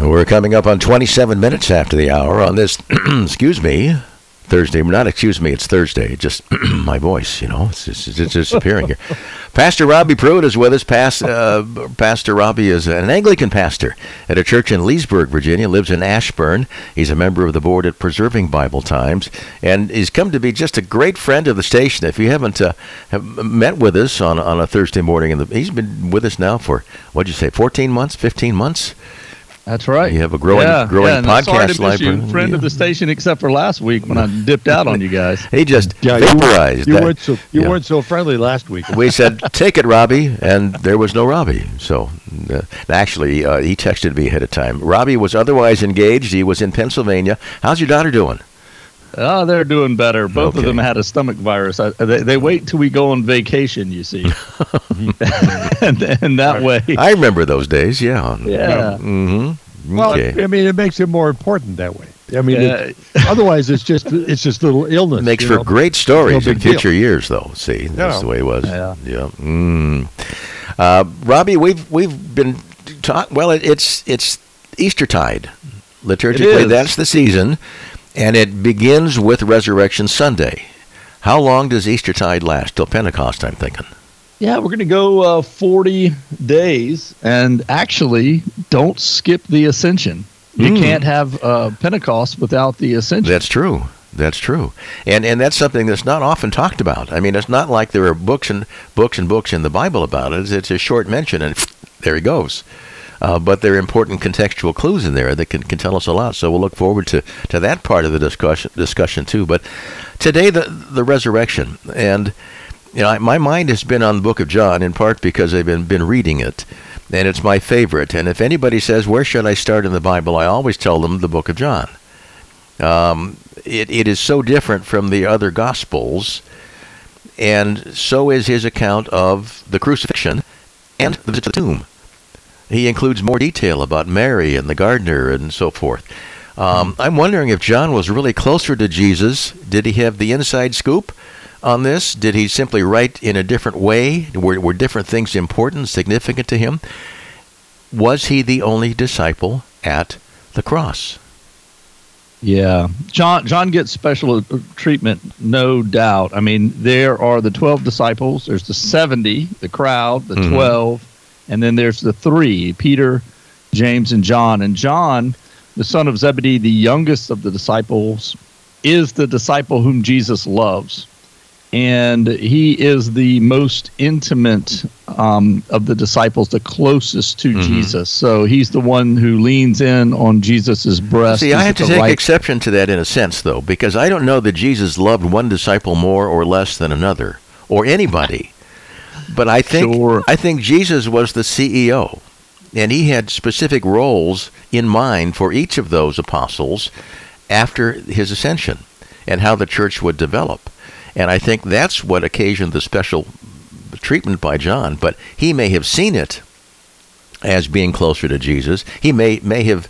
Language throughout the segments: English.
We're coming up on 27 minutes after the hour on this, Thursday. It's Thursday. Just my voice, it's disappearing here. Pastor Robbie Pruitt is with us. Pastor Robbie is an Anglican pastor at a church in Leesburg, Virginia, lives in Ashburn. He's a member of the board at Preserving Bible Times, and he's come to be just a great friend of the station. If you haven't have met with us on a Thursday morning, he's been with us now for, 14 months, 15 months? That's right. You have a growing podcast library. You, friend of the station, except for last week when I dipped out on you guys. He just vaporized. You weren't so friendly last week. We said, "Take it, Robbie," and there was no Robbie. So, actually, he texted me ahead of time. Robbie was otherwise engaged. He was in Pennsylvania. How's your daughter doing? Oh, they're doing better. Both of them had a stomach virus. They wait till we go on vacation, you see. and that way. I remember those days, yeah. Yeah. Mm-hmm. Well, okay. I mean, it makes it more important that way. I mean, otherwise it's just little illness. It makes for great stories in future years, though. See, that's the way it was. Yeah. Robbie, we've been talking. Well, it's Eastertide. Liturgically, that's the season. And it begins with Resurrection Sunday. How long does Eastertide last? Till Pentecost, I'm thinking. Yeah, we're going to go 40 days. And actually, don't skip the Ascension. You can't have Pentecost without the Ascension. That's true. And that's something that's not often talked about. I mean, it's not like there are books and books in the Bible about it. It's a short mention, and there he goes. But there are important contextual clues in there that can tell us a lot. So we'll look forward to that part of the discussion too. But today, the resurrection. And my mind has been on the book of John, in part because I've been reading it. And it's my favorite. And if anybody says, where should I start in the Bible, I always tell them the book of John. It is so different from the other Gospels. And so is his account of the crucifixion and the visit to the tomb. He includes more detail about Mary and the gardener and so forth. I'm wondering if John was really closer to Jesus. Did he have the inside scoop on this? Did he simply write in a different way? Were different things important, significant to him? Was he the only disciple at the cross? Yeah. John gets special treatment, no doubt. I mean, there are the 12 disciples. There's the 70, the crowd, the 12. And then there's the 3, Peter, James, and John. And John, the son of Zebedee, the youngest of the disciples, is the disciple whom Jesus loves. And he is the most intimate of the disciples, the closest to Jesus. So he's the one who leans in on Jesus' breast. See, I have to take exception to that in a sense, though, because I don't know that Jesus loved one disciple more or less than another, or anybody. But I think Jesus was the CEO, and he had specific roles in mind for each of those apostles after his ascension and how the church would develop. And I think that's what occasioned the special treatment by John. But he may have seen it as being closer to Jesus. He may have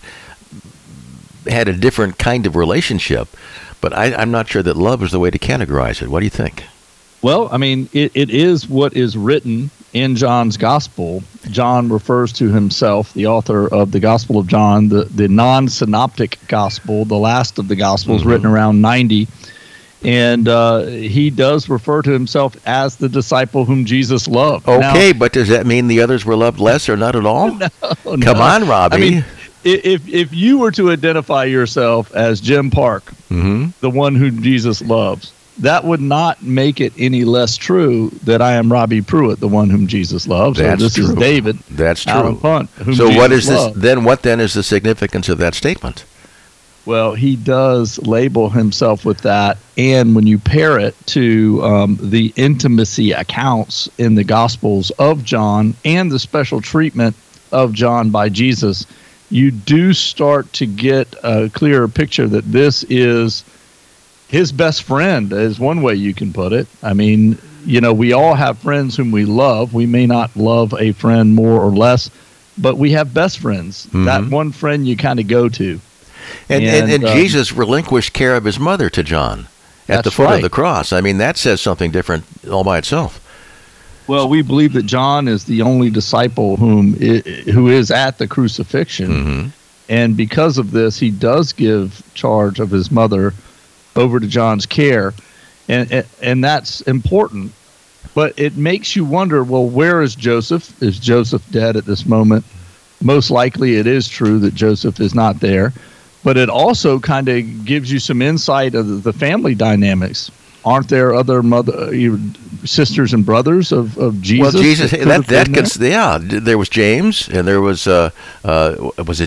had a different kind of relationship, but I'm not sure that love is the way to categorize it. What do you think? Well, I mean, it is what is written in John's gospel. John refers to himself, the author of the Gospel of John, the non-synoptic gospel, the last of the gospels, written around 90. And he does refer to himself as the disciple whom Jesus loved. Okay, but does that mean the others were loved less or not at all? No. Come on, Robbie. I mean, if you were to identify yourself as Jim Park, the one whom Jesus loves, that would not make it any less true that I am Robbie Pruitt, the one whom Jesus loves. That's this true. Is David. That's true. Alan Punt, whom so Jesus what is loved. this? Then what then is the significance of that statement? Well, he does label himself with that, and when you pair it to the intimacy accounts in the Gospels of John and the special treatment of John by Jesus, you do start to get a clearer picture that this is his best friend, is one way you can put it. I mean, we all have friends whom we love. We may not love a friend more or less, but we have best friends. That one friend you kind of go to. And Jesus relinquished care of his mother to John at the foot of the cross. I mean, that says something different all by itself. Well, we believe that John is the only disciple who is at the crucifixion. And because of this, he does give charge of his mother over to John's care. And that's important. But it makes you wonder, well, where is Joseph? Is Joseph dead at this moment? Most likely it is true that Joseph is not there. But it also kind of gives you some insight of the family dynamics. Aren't there other sisters and brothers of Jesus? Well, Jesus, there was James, and there was was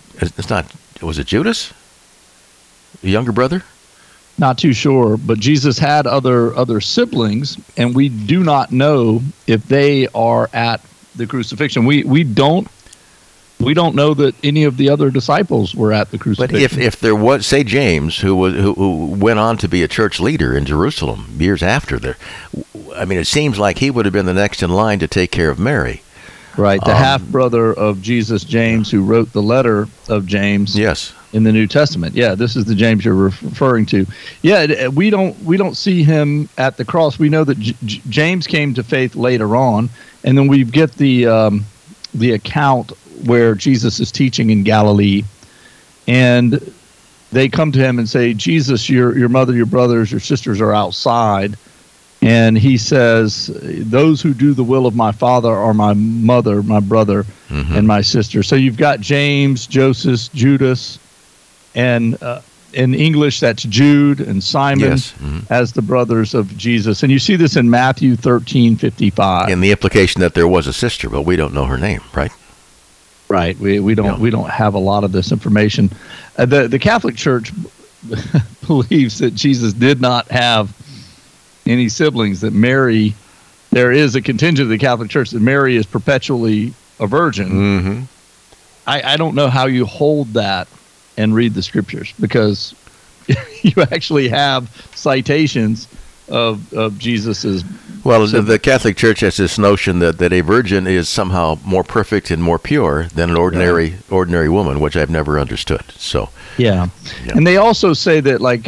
it Judas, the younger brother? Not too sure, but Jesus had other siblings, and we do not know if they are at the crucifixion. We don't know that any of the other disciples were at the crucifixion. But if there was, say, James, who went on to be a church leader in Jerusalem years after there, I mean, it seems like he would have been the next in line to take care of Mary. Right, the half-brother of Jesus, James, who wrote the letter of James. Yes. In the New Testament. Yeah, this is the James you're referring to. Yeah, we don't see him at the cross. We know that James came to faith later on, and then we get the account where Jesus is teaching in Galilee, and they come to him and say, Jesus, your mother, your brothers, your sisters are outside. And he says, those who do the will of my Father are my mother, my brother, and my sister. So you've got James, Joseph, Judas, and in English that's Jude and Simon as the brothers of Jesus. And you see this in Matthew 13:55. And the implication that there was a sister, but we don't know her name, right? Right. We don't have a lot of this information. The Catholic Church believes that Jesus did not have any siblings, that Mary, there is a contingent of the Catholic Church that Mary is perpetually a virgin. I don't know how you hold that and read the scriptures, because you actually have citations of Jesus's. Well, the Catholic Church has this notion that a virgin is somehow more perfect and more pure than an ordinary woman, which I've never understood. So yeah. And they also say that, like,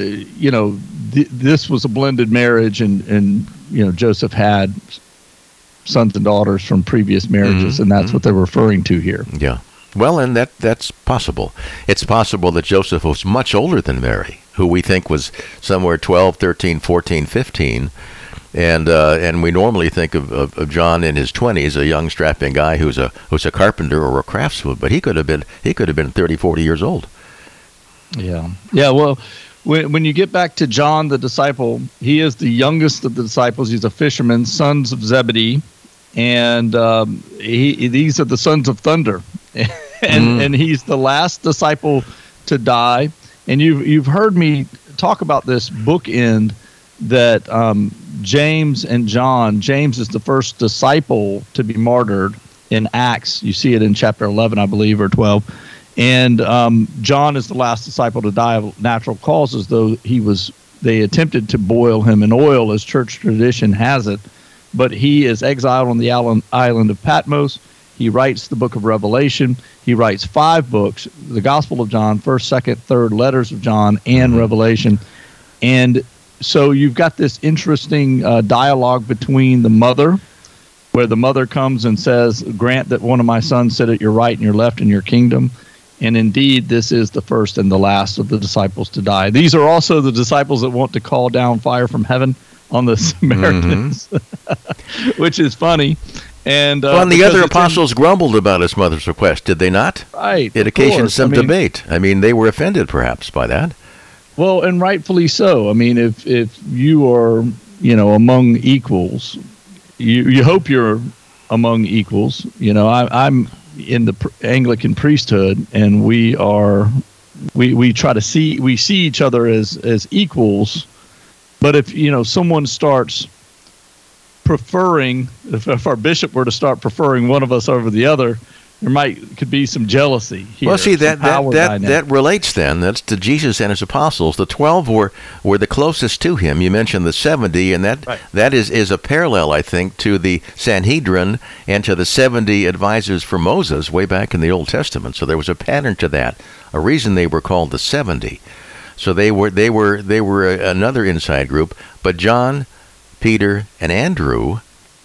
this was a blended marriage, and Joseph had sons and daughters from previous marriages, and that's what they're referring to here. Yeah. Well, and that's possible. It's possible that Joseph was much older than Mary, who we think was somewhere 12, 13, 14, 15. And we normally think of John in his 20s, a young strapping guy who's a carpenter or a craftsman, but he could have been 30, 40 years old. Yeah. Yeah, well, when you get back to John the disciple, he is the youngest of the disciples. He's a fisherman, sons of Zebedee, and these are the sons of thunder. And he's the last disciple to die. And you've heard me talk about this bookend that James and John. James is the first disciple to be martyred in Acts. You see it in chapter 11, I believe, or 12. And John is the last disciple to die of natural causes, though they attempted to boil him in oil, as church tradition has it. But he is exiled on the island of Patmos. He writes the book of Revelation. He writes 5 books: the Gospel of John, 1st, 2nd, 3rd, letters of John, and Revelation. And so you've got this interesting dialogue between the mother, where the mother comes and says, grant that one of my sons sit at your right and your left in your kingdom. And indeed, this is the first and the last of the disciples to die. These are also the disciples that want to call down fire from heaven on the Samaritans, which is funny. And the other apostles grumbled about his mother's request, did they not? Right. It occasioned some debate. I mean, they were offended perhaps by that. Well, and rightfully so. I mean, if you are, among equals, you hope you're among equals. I'm in the Anglican priesthood, and we try to see each other as equals. But if someone starts preferring, if our bishop were to start preferring one of us over the other, could be some jealousy here. Well, see, that relates then. That's to Jesus and his apostles. The 12 were the closest to him. You mentioned the 70, and that is a parallel, I think, to the Sanhedrin and to the 70 advisors for Moses way back in the Old Testament. So there was a pattern to that, a reason they were called the 70. So they were another inside group. But John, Peter, and Andrew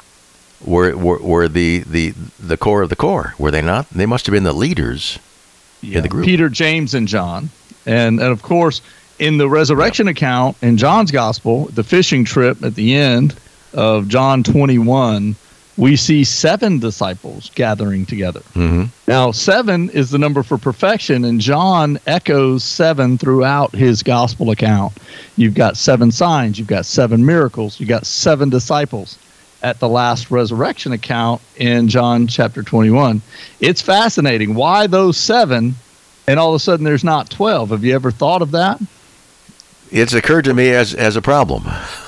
were the core of the core, were they not? They must have been the leaders in the group. Peter, James, and John. And of course, in the resurrection account in John's gospel, the fishing trip at the end of John 21, we see 7 disciples gathering together. Mm-hmm. Now, 7 is the number for perfection, and John echoes 7 throughout his gospel account. You've got 7 signs, you've got 7 miracles, you've got 7 disciples at the last resurrection account in John chapter 21. It's fascinating. Why those 7, and all of a sudden there's not 12? Have you ever thought of that? It's occurred to me as a problem.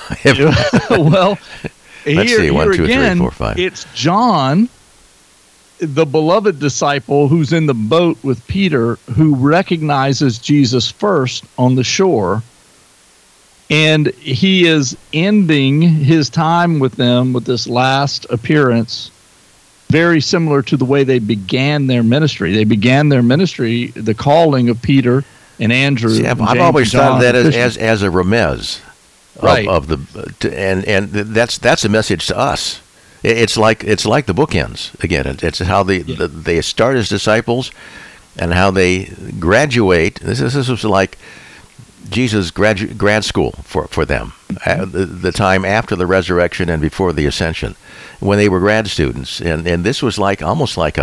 Well, let's see, 1, 2, 3, 4, 5. It's John, the beloved disciple who's in the boat with Peter, who recognizes Jesus first on the shore. And he is ending his time with them with this last appearance, very similar to the way they began their ministry. They began their ministry, the calling of Peter and Andrew. See, I've always thought of that as a remez. Right. And that's a message to us. It's like the bookends again. It's how they start as disciples, and how they graduate. This was like Jesus' grad school for them, the time after the resurrection and before the ascension, when they were grad students, and this was almost like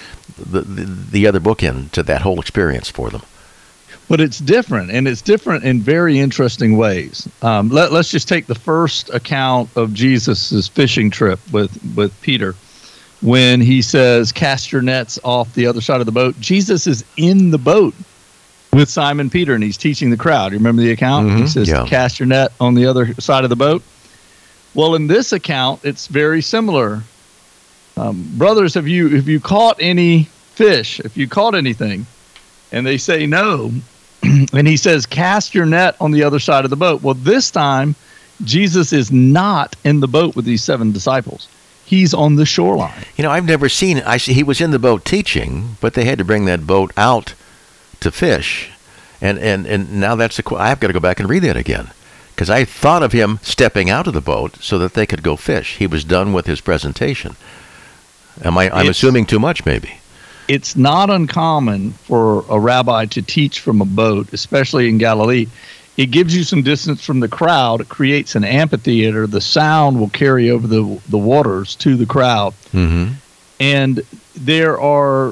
the other bookend to that whole experience for them. But it's different, and it's different in very interesting ways. Let's just take the first account of Jesus' fishing trip with Peter. When he says, cast your nets off the other side of the boat, Jesus is in the boat with Simon Peter, and he's teaching the crowd. You remember the account? Mm-hmm. He says, cast your net on the other side of the boat. Well, in this account, it's very similar. Brothers, have you caught any fish? Have you caught anything? And they say no. And he says, cast your net on the other side of the boat. Well, this time, Jesus is not in the boat with these 7 disciples. He's on the shoreline. I've never seen it. He was in the boat teaching, but they had to bring that boat out to fish. And now I've got to go back and read that again, because I thought of him stepping out of the boat so that they could go fish. He was done with his presentation. I'm assuming too much, maybe. It's not uncommon for a rabbi to teach from a boat, especially in Galilee. It gives you some distance from the crowd. It creates an amphitheater. The sound will carry over the waters to the crowd. Mm-hmm. And there are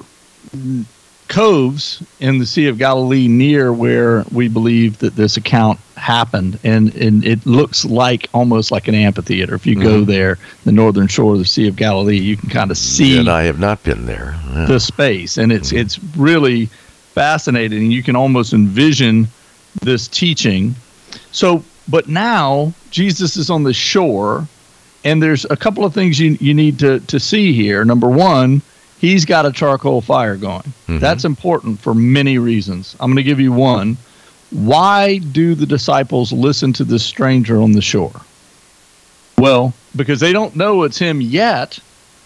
coves in the Sea of Galilee near where we believe that this account happened, and it looks almost like an amphitheater. If you go there, the northern shore of the Sea of Galilee, you can kind of see. And I have not been there. Yeah. The space, and it's really fascinating. You can almost envision this teaching. So, but now Jesus is on the shore, and there's a couple of things you need to see here. Number one, he's got a charcoal fire going. Mm-hmm. That's important for many reasons. I'm going to give you one. Why do the disciples listen to this stranger on the shore? Well, because they don't know it's him yet.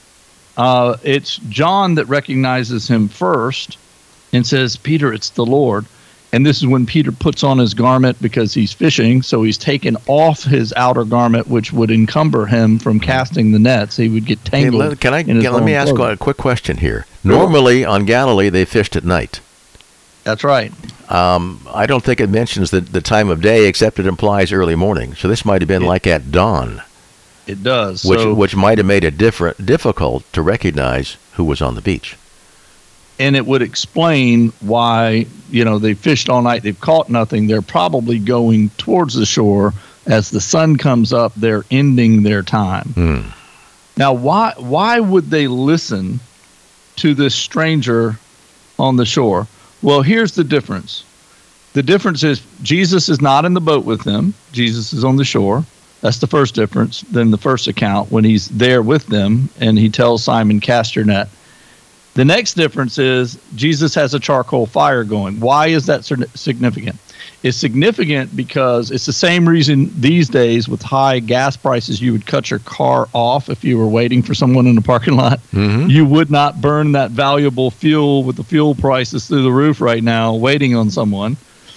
It's John that recognizes him first and says, Peter, it's the Lord. And this is when Peter puts on his garment because he's fishing. So he's taken off his outer garment, which would encumber him from casting the nets. He would get tangled. Let me ask a quick question here. Normally on Galilee, they fished at night. That's right. I don't think it mentions the time of day, except it implies early morning. So this might have been like at dawn. It does. Which might have made it difficult to recognize who was on the beach. And it would explain why, they fished all night, they've caught nothing. They're probably going towards the shore. As the sun comes up, they're ending their time. Now, why would they listen to this stranger on the shore? Well, here's the difference. The difference is Jesus is not in the boat with them. Jesus is on the shore. That's the first difference than the first account when he's there with them and he tells Simon, cast your net. The next difference is Jesus has a charcoal fire going. Why is that significant? It's significant because it's the same reason these days with high gas prices you would cut your car off if you were waiting for someone in the parking lot. Mm-hmm. You would not burn that valuable fuel with the fuel prices through the roof right now waiting on someone.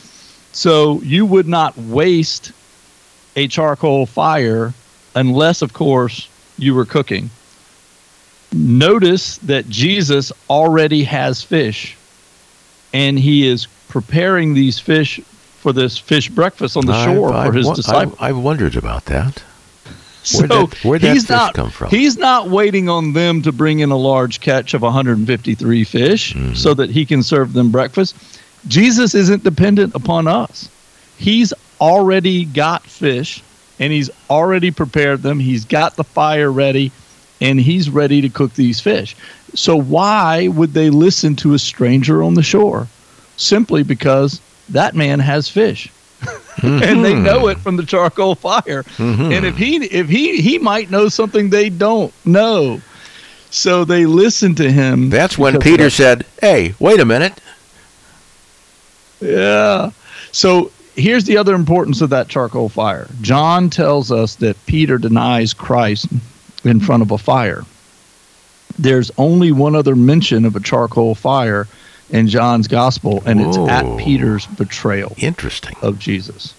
So you would not waste a charcoal fire unless, of course, you were cooking. Notice that Jesus already has fish. and he is preparing these fish for this fish breakfast on the shore for his disciples. I've wondered about that. Where'd that fish come from? He's not waiting on them to bring in a large catch of 153 fish so that he can serve them breakfast. Jesus isn't dependent upon us. He's already got fish, and he's already prepared them. He's got the fire ready, and he's ready to cook these fish. So why would they listen to a stranger on the shore? Simply because that man has fish. And they know it from the charcoal fire. And if he might know something they don't know. So they listen to him. That's when Peter said, "Hey, wait a minute." Yeah. So here's the other importance of that charcoal fire. John tells us that Peter denies Christ in front of a fire. There's only one other mention of a charcoal fire in John's gospel, and it's at Peter's betrayal. Interesting. Of Jesus.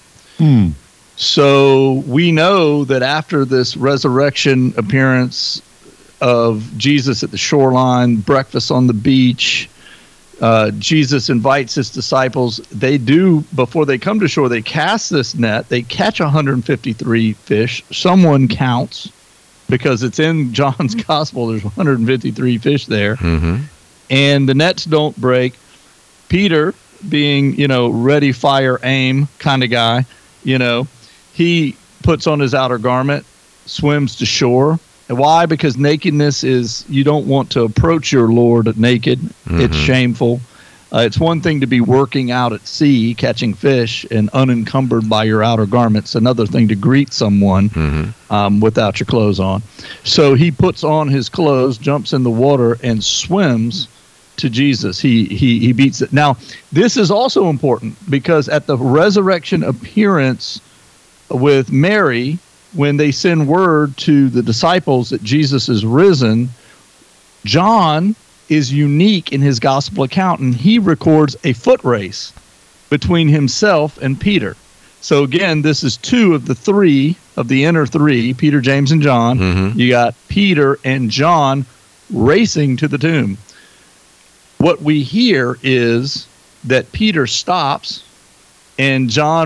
So we know that after this resurrection appearance of Jesus at the shoreline, breakfast on the beach, Jesus invites his disciples. They do, before they come to shore, they cast this net. They catch 153 fish. Someone counts, because it's in John's gospel. There's 153 fish there. And the nets don't break. Peter, being, ready, fire, aim kind of guy, he puts on his outer garment, swims to shore. And why? Because nakedness is, you don't want to approach your Lord naked. It's shameful. It's one thing to be working out at sea, catching fish, and unencumbered by your outer garments. Another thing to greet someone without your clothes on. So he puts on his clothes, jumps in the water, and swims to Jesus. He beats it. Now, this is also important because at the resurrection appearance with Mary, when they send word to the disciples that Jesus is risen, John is unique in his gospel account, and he records a foot race between himself and Peter. So again, this is two of the three of the inner three, Peter, James, and John. You got Peter and John racing to the tomb. What we hear is that Peter stops, and John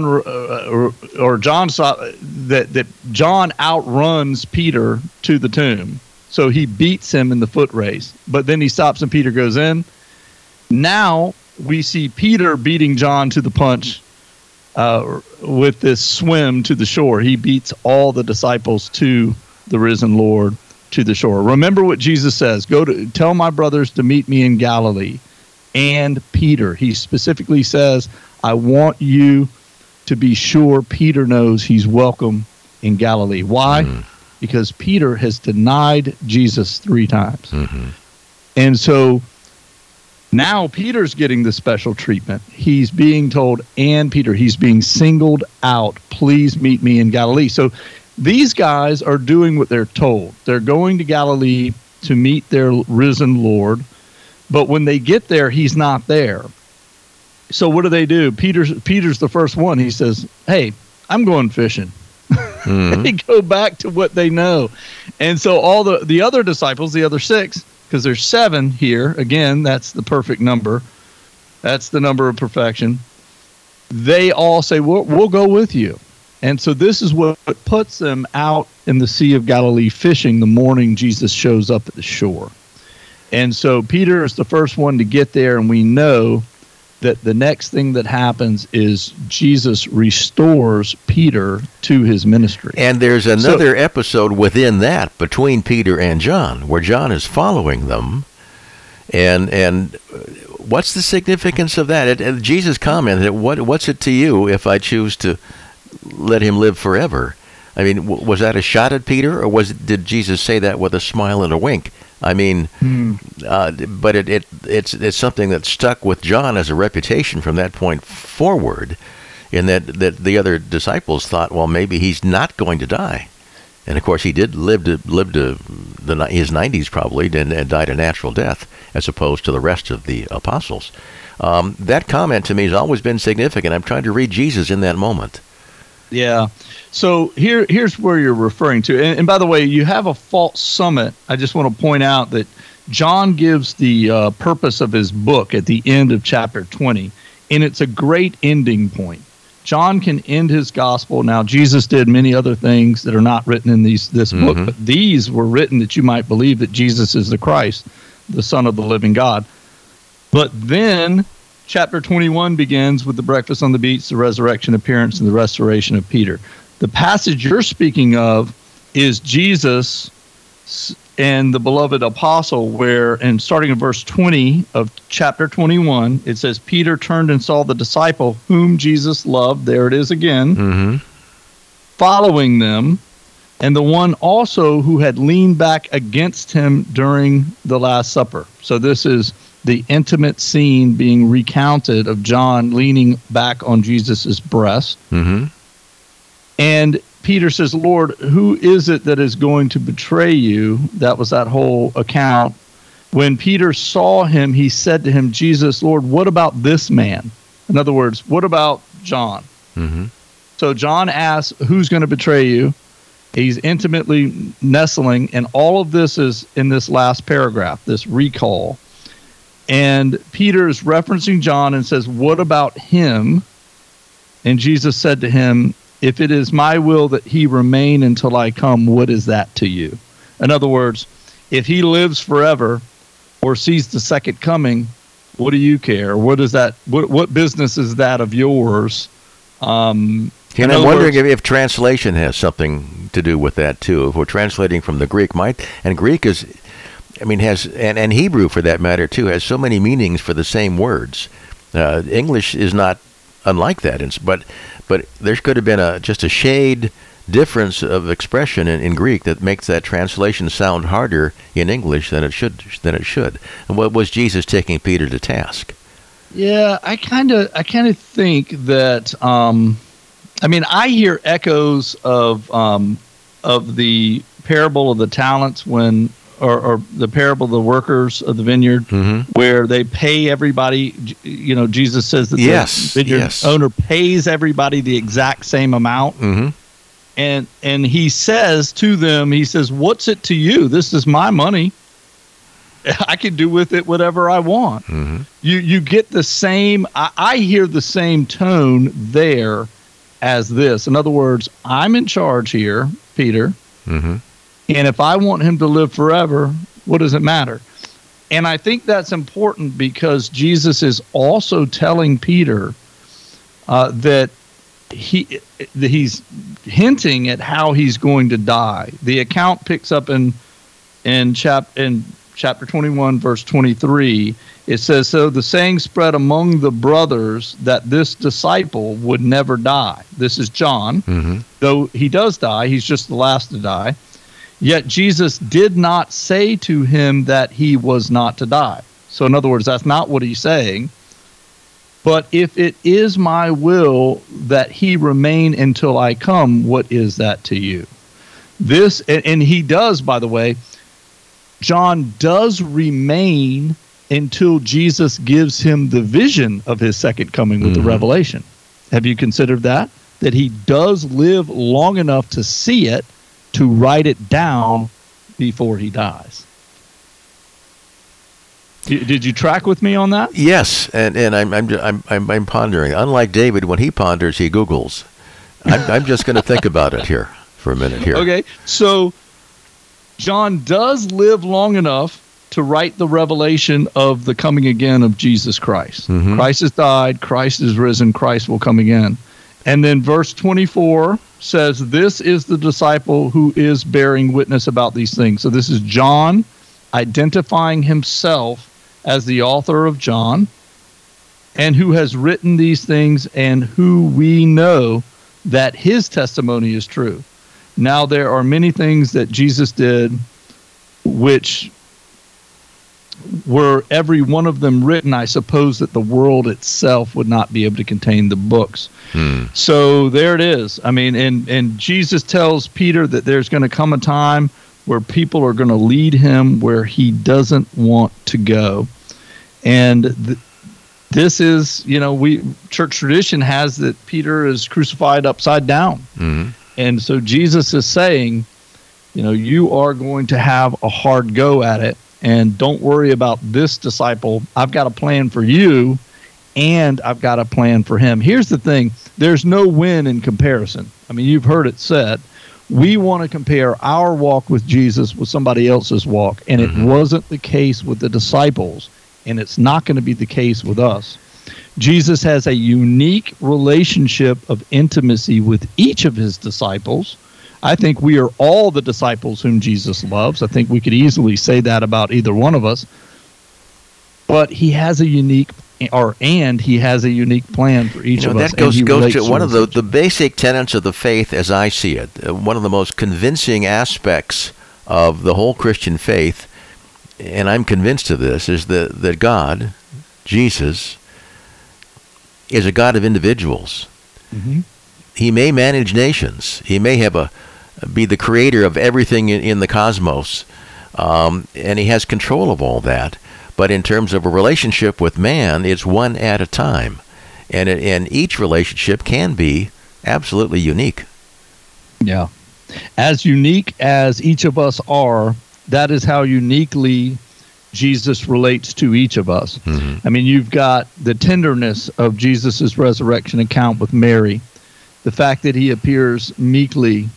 outruns Peter to the tomb. So he beats him in the foot race, but then he stops and Peter goes in. Now we see Peter beating John to the punch with this swim to the shore. He beats all the disciples to the risen Lord to the shore. Remember what Jesus says, tell my brothers to meet me in Galilee. And Peter, he specifically says, I want you to be sure Peter knows he's welcome in Galilee. Why? Because Peter has denied Jesus 3 times. And so now Peter's getting the special treatment. He's being told, and Peter, he's being singled out. Please meet me in Galilee. So these guys are doing what they're told. They're going to Galilee to meet their risen Lord. But when they get there, he's not there. So what do? Peter's the first one. He says, hey, I'm going fishing. They go back to what they know. And so all the other disciples, the other 6, because there's 7 here. Again, that's the perfect number. That's the number of perfection. They all say, we'll go with you. And so this is what puts them out in the Sea of Galilee fishing the morning Jesus shows up at the shore. And so Peter is the first one to get there, and we know that the next thing that happens is Jesus restores Peter to his ministry. And there's another episode within that between Peter and John, where John is following them. And what's the significance of that? Jesus commented, what's it to you if I choose to let him live forever? I mean, was that a shot at Peter, or did Jesus say that with a smile and a wink? I mean, but it's something that stuck with John as a reputation from that point forward, in that the other disciples thought, well, maybe he's not going to die. And of course, he did live to his 90s probably, and died a natural death, as opposed to the rest of the apostles. That comment to me has always been significant. I'm trying to read Jesus in that moment. Yeah. So here's where you're referring to. And by the way, you have a false summit. I just want to point out that John gives the purpose of his book at the end of chapter 20, and it's a great ending point. John can end his gospel. Now, Jesus did many other things that are not written in this book, but these were written that you might believe that Jesus is the Christ, the Son of the living God. But then chapter 21 begins with the breakfast on the beach, the resurrection appearance, and the restoration of Peter. The passage you're speaking of is Jesus and the beloved apostle, where, and starting in verse 20 of chapter 21, it says, Peter turned and saw the disciple whom Jesus loved, there it is again, following them, and the one also who had leaned back against him during the Last Supper. So this is the intimate scene being recounted of John leaning back on Jesus's breast. And Peter says, Lord, who is it that is going to betray you? That was that whole account. When Peter saw him, he said to him, Jesus, Lord, what about this man? In other words, what about John? So John asks, who's going to betray you? He's intimately nestling, and all of this is in this last paragraph, this recall. And Peter is referencing John and says, what about him? And Jesus said to him, if it is my will that he remain until I come, what is that to you? In other words, if he lives forever or sees the second coming, what do you care? What is that? What business is that of yours? And I'm wondering if translation has something to do with that too. If we're translating from the Greek, and Greek is, has, and Hebrew for that matter too, has so many meanings for the same words. English is not unlike that, but there could have been just a shade difference of expression in Greek that makes that translation sound harder in English than it should. And what was Jesus taking Peter to task? Yeah, I kind of think that. I hear echoes of the parable of the talents when. Or the parable of the workers of the vineyard, where they pay everybody. Jesus says that the vineyard owner pays everybody the exact same amount, and he says to them, he says, "What's it to you? This is my money. I can do with it whatever I want." You get the same. I hear the same tone there as this. In other words, I'm in charge here, Peter. And if I want him to live forever, what does it matter? And I think that's important because Jesus is also telling Peter that he's hinting at how he's going to die. The account picks up in chapter 21, verse 23. It says, so the saying spread among the brothers that this disciple would never die. This is John. Though he does die, he's just the last to die. Yet Jesus did not say to him that he was not to die. So in other words, that's not what he's saying. But if it is my will that he remain until I come, what is that to you? This, and he does, by the way, John does remain until Jesus gives him the vision of his second coming with the revelation. Have you considered that? That he does live long enough to see it, to write it down before he dies. Did you track with me on that? Yes, and I'm pondering. Unlike David, when he ponders, he Googles. I'm just going to think about it here for a minute here. Okay, so John does live long enough to write the revelation of the coming again of Jesus Christ. Christ has died, Christ is risen, Christ will come again. And then verse 24 says, this is the disciple who is bearing witness about these things. So this is John identifying himself as the author of John, and who has written these things, and who we know that his testimony is true. Now there are many things that Jesus did which were every one of them written, I suppose that the world itself would not be able to contain the books. So there it is. And Jesus tells Peter that there's going to come a time where people are going to lead him where he doesn't want to go. And this is, church tradition has that Peter is crucified upside down. And so Jesus is saying, you are going to have a hard go at it. and don't worry about this disciple. I've got a plan for you, and I've got a plan for him. Here's the thing. There's no win in comparison. I mean, you've heard it said. We want to compare our walk with Jesus with somebody else's walk, and it wasn't the case with the disciples, and it's not going to be the case with us. Jesus has a unique relationship of intimacy with each of his disciples. I think we are all the disciples whom Jesus loves. I think we could easily say that about either one of us. But he has a unique plan for each of us. That goes to one of the basic tenets of the faith as I see it. One of the most convincing aspects of the whole Christian faith, and I'm convinced of this, is that God, Jesus, is a God of individuals. Mm-hmm. He may manage nations. He may be the creator of everything in the cosmos, and he has control of all that. But in terms of a relationship with man, it's one at a time, and each relationship can be absolutely unique. Yeah, as unique as each of us are, that is how uniquely Jesus relates to each of us. Mm-hmm. I mean, you've got the tenderness of Jesus's resurrection account with Mary, the fact that he appears meekly,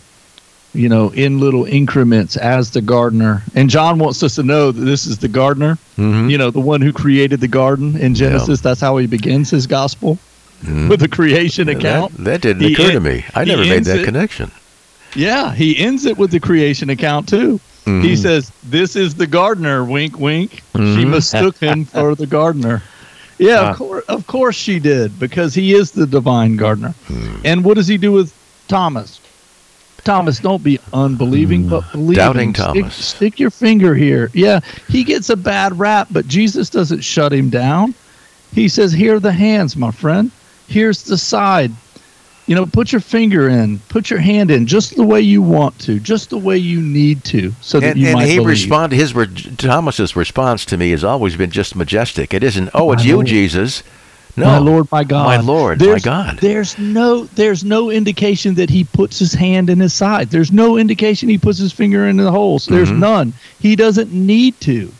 in little increments as the gardener. And John wants us to know that this is the gardener, the one who created the garden in Genesis. Yeah. That's how he begins his gospel, with the creation account. That didn't occur to me. I never made that connection. Yeah, he ends it with the creation account too. Mm-hmm. He says, "This is the gardener, wink, wink." Mm-hmm. She mistook him for the gardener. Yeah, of course she did, because he is the divine gardener. Mm. And what does he do with Thomas? Thomas, don't be unbelieving, but believing. Doubting Thomas. Stick your finger here. Yeah, he gets a bad rap, but Jesus doesn't shut him down. He says, "Here are the hands, my friend. Here's the side. Put your finger in, put your hand in, just the way you want to, just the way you need to, so that you might believe." Thomas's response to me has always been just majestic. It isn't, "Oh, it's you, Jesus." No, my Lord, my God. My Lord, my God. There's no indication that he puts his hand in his side. There's no indication he puts his finger in the holes. There's none. He doesn't need to.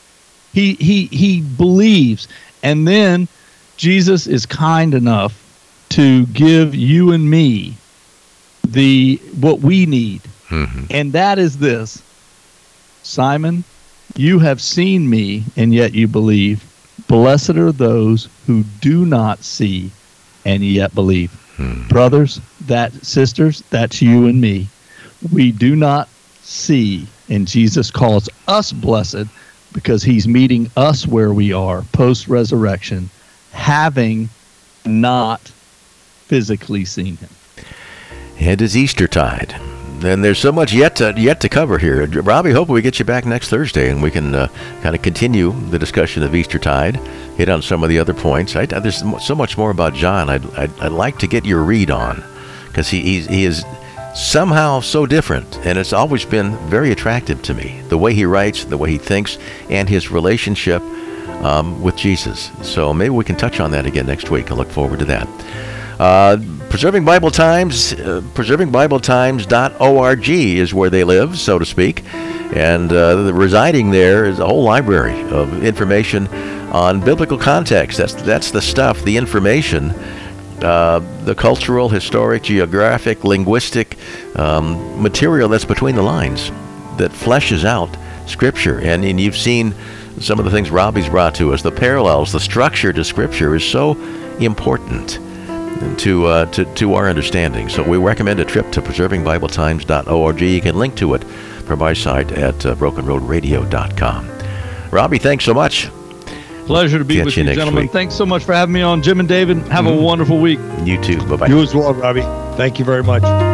He believes. And then Jesus is kind enough to give you and me what we need. Mm-hmm. And that is this: Simon, you have seen me, and yet you believe. Blessed are those who do not see and yet believe. Hmm. Brothers, sisters, that's you and me. We do not see, and Jesus calls us blessed because he's meeting us where we are post-resurrection, having not physically seen him. It is Eastertide. And there's so much yet to cover here. Robbie, hope we get you back next Thursday and we can kind of continue the discussion of Eastertide, hit on some of the other points. There's so much more about John I'd like to get your read on, because he is somehow so different, and it's always been very attractive to me, the way he writes, the way he thinks, and his relationship with Jesus. So maybe we can touch on that again next week. I look forward to that. Preserving Bible Times, preservingbibletime.org is where they live, so to speak. And residing there is a whole library of information on biblical context. That's the stuff, the information, the cultural, historic, geographic, linguistic material that's between the lines, that fleshes out Scripture. And you've seen some of the things Robbie's brought to us, the parallels, the structure to Scripture is so important to our understanding. So we recommend a trip to preservingbibletime.org. You can link to it from my site at brokenroadradio.com. Robbie, thanks so much. Pleasure to be with you, gentlemen. Thanks so much for having me on. Jim and David, have a wonderful week. You too. Bye-bye. You as well, Robbie. Thank you very much.